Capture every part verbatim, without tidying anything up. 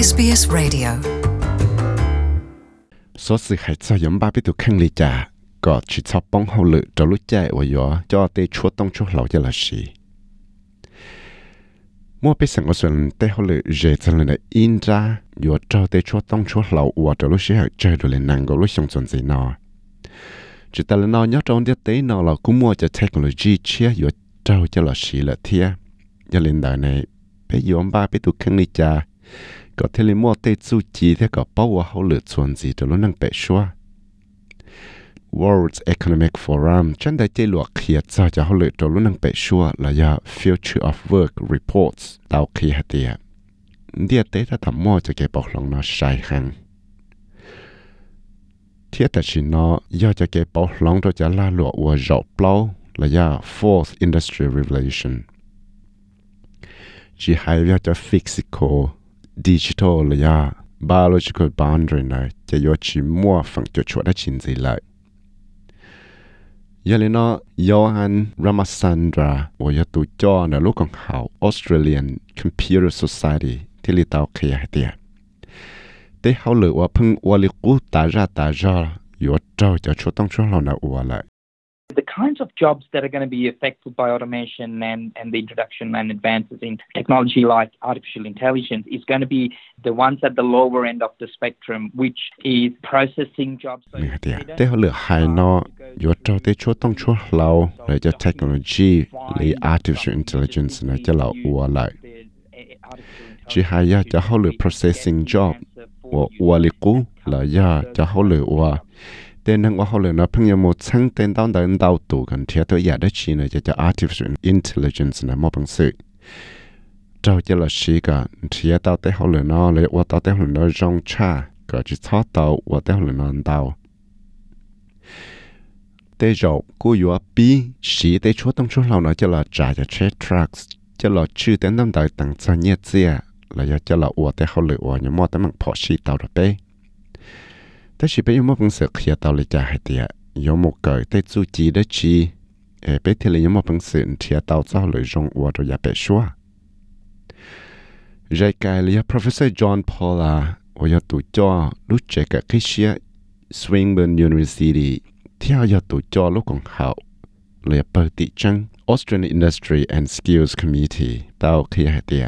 ét bê ét Radio 所以係就飲巴比度傾理咋，個只操幫好了就錄在我有就得出動出老嘅啦事。莫被成個算得好了，熱真係印扎，有就得出動出老我就錄時係最到嚟能夠錄上盡子呢。只但係呢，有種啲地呢，老古莫就 technology 切有就就啦事啦添，一年代呢，被飲巴比度傾理咋。có thể là mua tê chú chỉ thế có bao hậu lựa chuẩn gì cho nó năng bể xóa. World Economic Forum chân đại chế luật khía cho cho hậu lựa cho nó năng bể xóa là do Future of Work Reports tàu khía hạt địa. Địa tế ta thầm mua cho cái bọc lòng nó sai khăn. Thiết ta chỉ nó do cho cái bọc lòng cho cho la lụa của rộng bao là do Fourth Industrial Revolution. Chỉ hay do cho physical digital เลย啊 biological boundary 呢จะ有起模仿就出的情节来。有哩呢 Johan Ramasandra 我要读教呢路更好 Australian Computer Society ที่里到开下的。แต่เขาเลยว่าเพิ่งว่าลิกูตาราตาราอยู่เจ้าจะชุดต้องช่วยเรานะว่าเลย The kinds of jobs that are going to be affected by automation and, and the introduction and advances in technology like artificial intelligence is going to be the ones at the lower end of the spectrum, which is processing jobs. So แต่เขาเหลือหายเนาะอยู่เจ้าได้ช่วยต้องช่วยเราเลยจะ technology หรือ artificial intelligence นะจะเราว่าเลยจีหายจะเขาเหลือ processing job ว่าว่าลิกูเลยจะเขาเหลือว่าแต่นั่งว่าเขาเลยนะเพิ่งยังหมดชั้งเต้นดาวเดินดาวตู่กันเทียตัวอยากได้ชีนะจะจะ artificial intelligence นะมอบังสื่อเจ้าจะละชีกันเทียดาวแต่เขาเลยนะเลยว่าดาวแต่เขาเลยนะจงชาก็จะชอบดาวว่าแต่เขาเลยนะดาวแต่เรากูอยู่ปีสีแต่ช่วยต้องช่วยเรานะจะละจ่ายจะเช็ค trucks จะละชื่อเต้นดาวเดินต่างชาติเนี่ยเสียแล้วจะละว่าแต่เขาเลยว่ายังมอแต่มันพอชีดาวระเบ้แต่สิเป็นยมบังเสือเขียตาวเลยจ่าให้เดียยมเกิดได้จูจีได้ชีเอไปเทเลยยมบังเสือเทียตาวเจ้าเลยจงวัวตัวอยาเปชัวใจกายเลย Professor John Paula ว่ายตัวจ่อรู้จักกับคริสเชีย Swinburne University ที่เอายตัวจ่อลูกของเขาเลยเปิดติจัง Australian Industry and Skills Committee ตาวเขียให้เดีย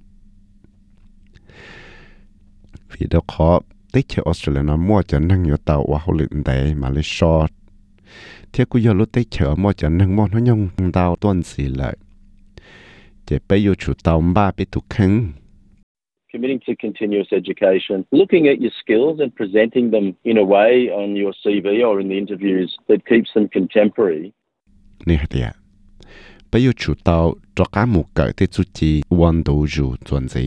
วิดีโอคอลติดเชื้อออสเตรเลียนะมั่วจะนั่งอยู่เตาว่าเขาลืมได้มาเลยชอตเที่ยวกูยอรู้ติดเชื้อมั่วจะนั่งมั่วน้อยงเตาต้นสีเลยจะไปอยู่ชุดเตาบ้าไปทุกครั้ง Committing to continuous education, looking at your skills and presenting them in a way on your ซี วี or in the interviews that keeps them contemporary. นี่ฮะเดียไปอยู่ชุดเตาจอกาหมูเกิดที่จุดจีวันดูอยู่จวนจี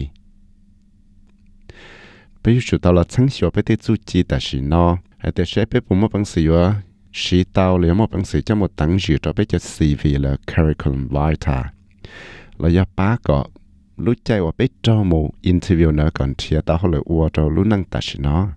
ไปอยู่ชุดตาละชั้งชัวไปที่จูจีแต่สินอแต่ใช้ไปปุ่มมั่งสิวะสีตาเลยมั่งสิจะหมดตั้งอยู่ต่อไปจะ ซี วี และ curriculum vitae แล้วยาป้าก็รู้ใจว่าไปเจ้าหมู่ interview เนอก่อนเทียตาเขาเลยอวดเรารู้นั่งแต่สินอ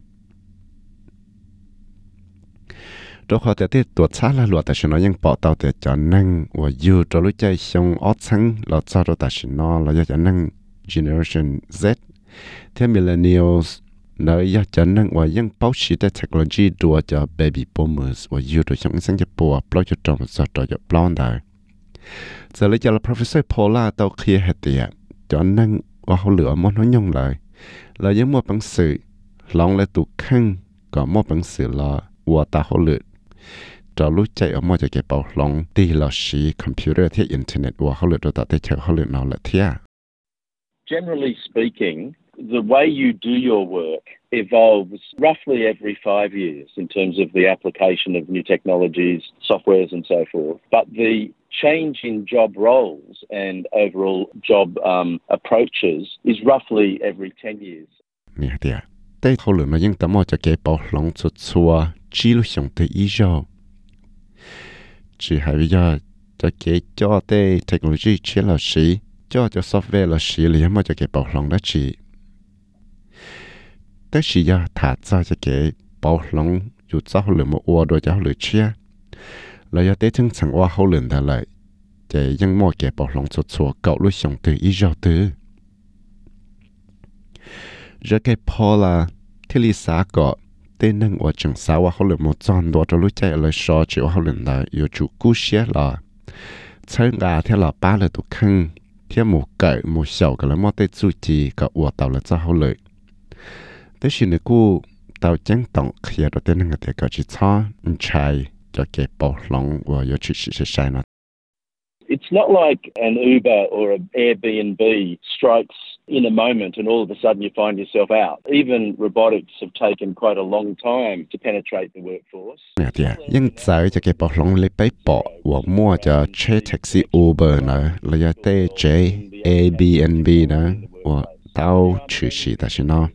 ตัวเขาแต่ที่ตัวช้าละหลวดแต่สินอยังปอเตาแต่จะนั่งว่าอยู่ตัวรู้ใจชงออดชั้งเราเจ้าตัวแต่สินอเราจะนั่ง generation Zที่ millennials เนยอยากจะนั่งว่ายังเป้าชีได้เทคโนโลยีตัวจะ baby boomers ว่าอยู่ตัวช่างสังจะปัวปล่อยจะจอมสอดตัวจะปล้อนได้จะเลยจะละ professor Paula ตัวเคลียร์เหตุจะนั่งว่าเขาเหลือมดน้อยยงเลยแล้วยังมดปังสื่อลองเลยตุกข้างก็มดปังสื่อละว่าตาเขาเหลือจะรู้ใจออกมาจะเก็บเอาลองตีละชีคอมพิวเตอร์ที่อินเทอร์เน็ตว่าเขาเหลือตัวแต่เชื่อเขาเหลือเอาละเทีย Generally speaking, the way you do your work evolves roughly every five years in terms of the application of new technologies, softwares and so forth. But the change in job roles and overall job um, approaches is roughly every ten years. เนี่ยเดียวแต่เขาเหลือมายังแต่มอจะเก็บเอาลองจุดชัวจีลุชงเตอีจอจีหายวิญญาจะเก็บจอเตเทคโนโลยีเชื่อเราสีจอจะซอฟต์แวร์เราสีเลยมอจะเก็บเอาลองได้จีแต่สิยาถาจะจะเก็บเป่าหลงอยู่เจ้าเหลือมาอวดโดยเจ้าเหลือเชี่ยแล้วยาเต้ถึงสังว่าเขาเหลือได้เลยจะยังมอเก็บเป่าหลงสดสัวเก่าลุยส่งตืออีจอตือ giờ cái Paula thì lý xã có tên năng ở trong xã và họ lượng một chọn đồ cho lúc chạy lại so chịu họ lượng là yêu chủ cú xé là chơi gà theo là ba là tụ khăn theo một cậy một sầu cái là một tay chú chỉ cả ủa tàu là cho họ lợi thế xin được cú tàu chẳng tổng khi đó tên năng cái cái chỉ cho chạy cho cái bảo lòng và yêu chủ sẽ sai nó. It's not like an Uber or an Airbnb strikes in a moment and all of a sudden you find yourself out. Even robotics have taken quite a long time to penetrate the workforce. Nè thì nhưng giờ cho cái bảo lòng lấy bấy bỏ và mua cho chế taxi Uber nữa là cho tê chế Airbnb nữa và tao chữ sĩ ta xin nó.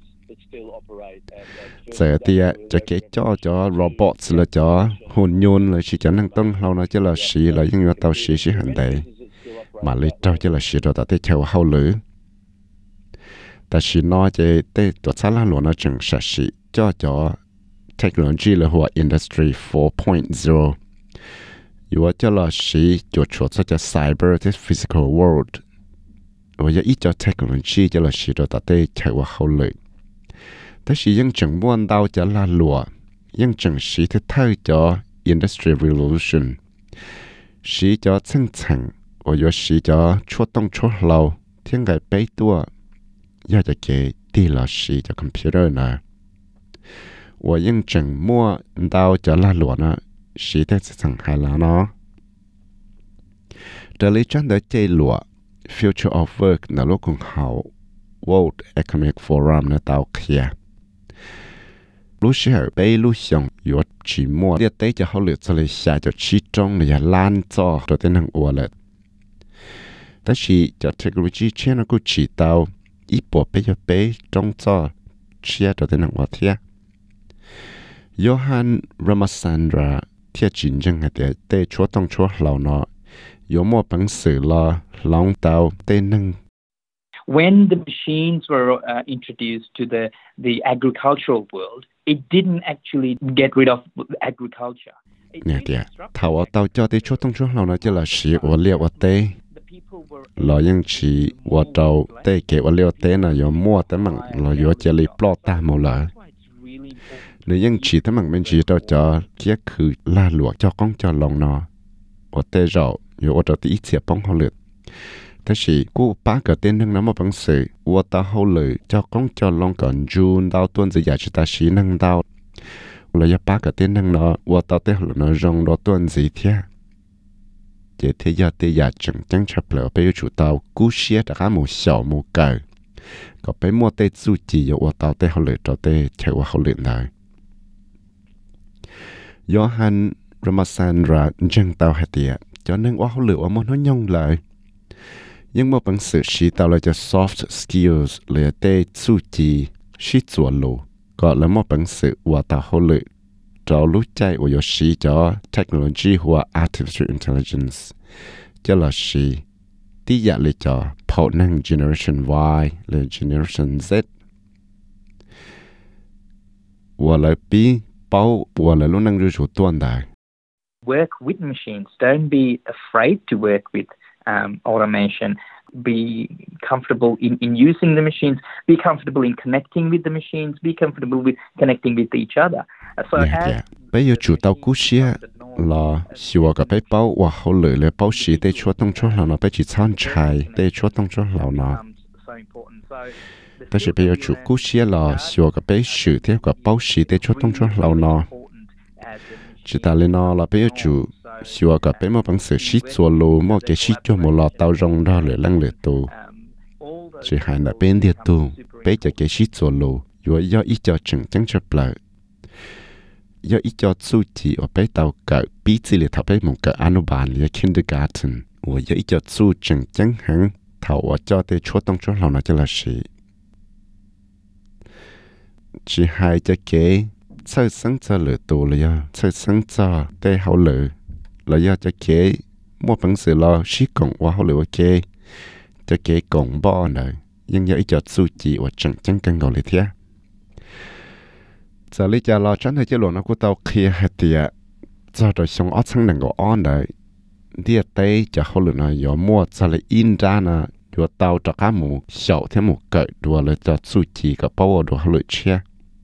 Giờ thì cho cái cho cho robots là cho hồn nhôn là chỉ cho năng tông lâu nó cho là sĩ là những người tao sĩ sĩ hành đấy mà lấy trâu cho là sĩ rồi tao tới theo hậu lử ta sĩ nói cho tới tụi xã lan luôn nó chừng sạch sĩ cho cho technology là hoa industry four point oh yếu cho là sĩ chuột chuột cho cho cyber this physical world và ít cho technology cho là sĩ rồi tao tới theo hậu lử thế thì những trường muốn đào cho là lụa, những trường sĩ thì thay cho industry revolution, sĩ cho sinh sản, và有sĩ cho chuột đông chuột lâu, thiên cái bấy tua, giờ cho cái đi là sĩ cho computer nữa, và những trường mua đào cho là lụa nữa, sĩ thì sinh sản hay là nó, để lấy chân để chơi lụa, future of work là lúc cũng hậu World Economic Forum là tao kia. Lúc xưa bây lúc xong yếu chỉ mua liệt tế cho họ lựa cho lấy xa cho chi trong là lan cho cho tên hàng ủa lệ. Đó chỉ cho technology trên nó cũng chỉ tao ít bộ bây giờ bây trong cho chia cho tên hàng ủa thiệt. Johan Ramasandra thiệt chính chân hạt tế tế chúa tông chúa lâu nó yếu mua bằng sự lo lòng tao tên năng. When the machines were uh, introduced to the, the agricultural world, it didn't actually get rid of agriculture. Nè thì thảo ở tàu cho tới chỗ thông số nào nó chỉ là sử ở liệu ở tây lo những chỉ ở tàu tây kể ở liệu tây là do mua tới mảng là do chỉ lấy plot ta một lần nếu những chỉ tới mảng bên chỉ tàu cho kiaคือla lụa cho con cho lòng nó ở tây rồi do ở tàu ít xếp bóng họ lượt thế thì cô bác cái tên năng nắm một bằng sự và ta hậu lử cho con cho lòng còn June đào tuần gì giả chỉ ta xí năng đào là do bác cái tên năng nó và ta tên nó rong đó tuần gì thế chỉ thế giờ thế giờ chẳng chẳng chấp lỡ bây giờ chủ tàu cú xía đã cả một sầu một cờ có bây mua tê chú chỉ và tàu tên hậu lử cho tê theo hậu lử này Johan Ramasandra chẳng tàu hạt tiệt cho nên hậu lử ở món nó nhông lại nhưng mà bằng sự chỉ tạo ra cho soft skills là để chú chỉ chỉ做路 gọi là một bằng sự và tạo hỗ lực cho lúc chạy và chỉ cho technology hoặc artificial intelligence cho là chỉ tí giả là cho phổ năng generation Y là generation Z và là bí bao và là lúc năng rưu chủ tuần đại work with machines. Don't be afraid to work with um, automation. Be comfortable in, in using the machines. Be comfortable in connecting with the machines. Be comfortable with connecting with each other. Uh, so yeah, as yeah. Bây giờ chủ tàu cú xia là xíu cái bé bao và hậu lửa là bao xí để chúa tông chúa là nó bé chỉ chăn chài để chúa tông chúa là nó. Thế thì bây giờ chủ cú xia là xíu cái bé sử theo cái bao xí để chúa tông chúa là nó. Chỉ ta lên nó là bây giờ chủ xíu cái bé mà bằng sự xí chùa lù mà cái xí cho một lọ tàu rong ra lửa lăng lửa tù. Chỉ hai là bên địa tù bé cho cái xí chùa lù rồi do ít cho chừng chẳng chấp lại. Do ít cho chú chỉ ở bé tàu cỡ bí chỉ là thảo bé một cỡ anuban là kindergarten, và do ít cho chú chừng chẳng hẳn thảo ở cho tới chúa tông chúa lòng nó cho là gì. Chỉ hai cho cái sơ sáng cho lửa tù là do sơ sáng cho tới hậu lửa là do cho cái mua bằng sự lo xí cộng qua hậu lửa cái cho cái cộng bò nữa, nhưng do ít cho chú chỉ ở chừng chẳng cần gọi là thế. Giờ lý do là chẳng thể chế lộ nó của tao kia hạt tiệt cho rồi xong ớt sáng nâng của ớt đấy địa tế cho hậu lượng nó yếu mua cho là in ra nè đua tàu cho cá mù sầu thêm một cỡ đua lấy cho su chi cái bao đua lưỡi chia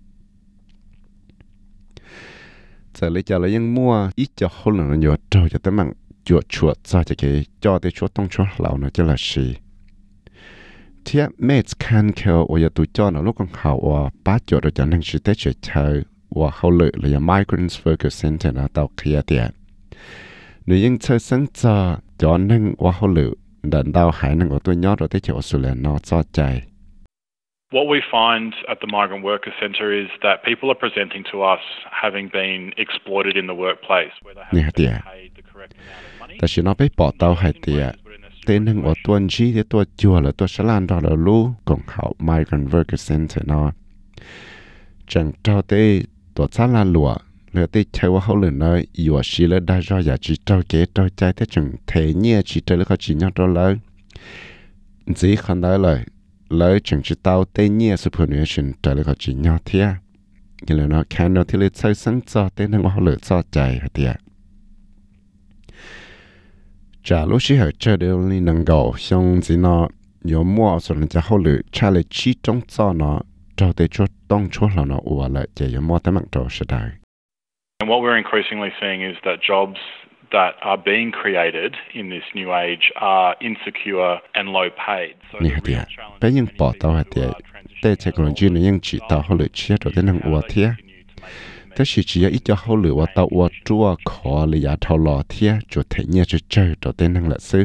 giờ lấy cho lấy những mua ít cho hơn là nhiều trâu cho tới mạng chuột chuột cho cho cái cho tới chuột tông chuột lão nó cho là gì thế mấy can kêu ở tụi cho nó lúc còn học ở ba chỗ rồi cho nên chỉ tới chơi chơi và hậu lệ là Migrants Focus Center nó tàu kia tiền nếu những chơi sáng cho cho nên và hậu lệ đợt đào hải năng của tôi nhớ rồi tới chỗ Australia nó cho chạy. What we find at the Migrant Worker Centre is that people are presenting to us having been exploited in the workplace where they haven't been paid the correct amount of money. Tại vì nó bị bỏ tàu hải tiệt, tên năng của tuần chi thì tôi chùa là tôi sẽ làm đó là lu cùng học Migrant Worker Centre nó. Chẳng trao tới tôi sẽ làm lụa, lựa tới chơi vào hậu lửa nơi, yếu xí là đại do giả chỉ trao kế trao trái tới chẳng thể nhẹ chỉ trao là có chỉ nhau trao lời. Chỉ khăn đó lời. Lời chẳng chỉ tao tên nhẹ superannuation trở lại có chỉ nhau thế như là nó khả năng thì lấy chơi sáng cho tên năng họ lựa cho chạy hả tiệt trả lúc xí ở chơi đều đi năng gạo xong gì nó nhiều mua rồi nên cho họ lựa trả lại chi trong cho nó cho tới chỗ đông chỗ là nó ủa lại chỉ nhiều mua tới mạng trò sẽ đại. And what we're increasingly seeing is that jobs that are being created in this new age are insecure and low paid. So the real challenge bây giờ bỏ tàu hạt tiệt, đây technology nàyยังchỉ tàu họ lựa chia rồi tới năng ủa thế, thế chỉ chỉ ít cho họ lựa tàu ủa chua khó là giá thầu lò thế, cho thấy nhẹ cho chơi rồi tới năng là sư.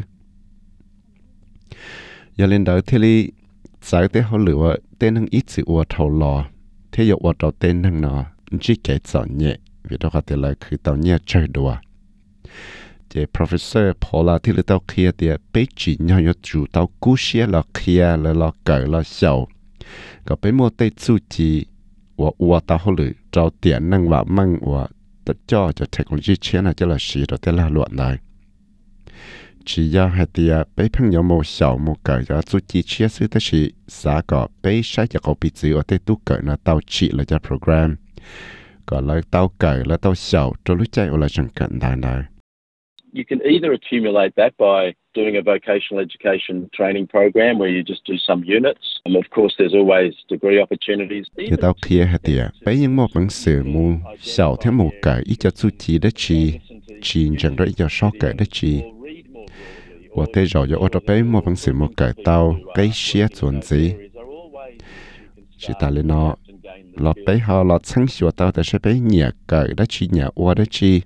giờ lên đó thì li giải tới họ lựa tới năng ít sự ủa thầu lò, thế giờ ủa tàu tới năng nó chỉ kể chọn nhẹ, vì đó có thể là cứ tàu nhẹ chơi đùa. Chị Professor Paula thì là tao kia thì bây chỉ nhau yo chủ tao cú xia là kia là là cởi là sầu có bây mua tay chú chỉ và và tao họ lựa trao tiền năng và mang và tất cho cho technology chiến là cho là gì rồi thế là luận lại chỉ do hai thì bây phăng nhau một sầu một cởi cho chú chỉ chia sẻ thế thì xã có bây sai cho có bị gì ở đây tu cởi là tao chỉ là cho program còn lại tao cởi là tao sầu cho lúc chạy là chẳng cần đại này. You can either accumulate that by doing a vocational education training program where you just do some units. And of course, there's always degree opportunities. Thì tao kia hả tiệt, bây giờ một bằng sự mu, sau thêm một cái ít cho chú chỉ đó chi, chi chẳng rồi ít cho sót cái đó chi. Và thế rồi cho ở bây một bằng sự một cái tao cái xía chuẩn gì. Chỉ ta lên nó, là bây họ là sáng sủa tao để sẽ bây nhẹ cái đó chi nhẹ qua đó chi.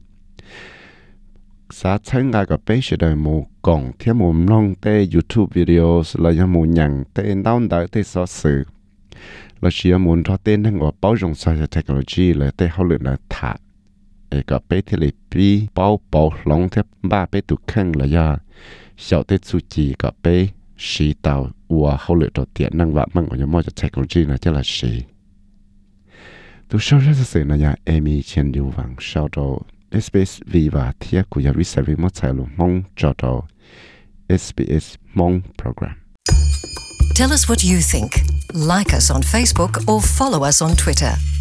Xã chẳng ai có bây giờ đời mù cộng thêm mù nông tê YouTube videos là do mù nhằn tê đau đớn tê so sự là chỉ muốn cho tên năng ở bao dung sai technology là tê hậu lượng là thả để có bây thì là bi bao bao lòng thêm ba bây tụ khăn là do sau tê su chỉ có bây sĩ tàu và hậu lượng đầu tiên năng vạn mang ở những môi trường technology là chắc là sĩ tu sau rất là sự là nhà Amy Chen Yu Wang sau đó ét bê ét Viva Thia của nhà research remote sai lùng mong cho đó ét bê ét Mong program. Tell us what you think. Like us on Facebook or follow us on Twitter.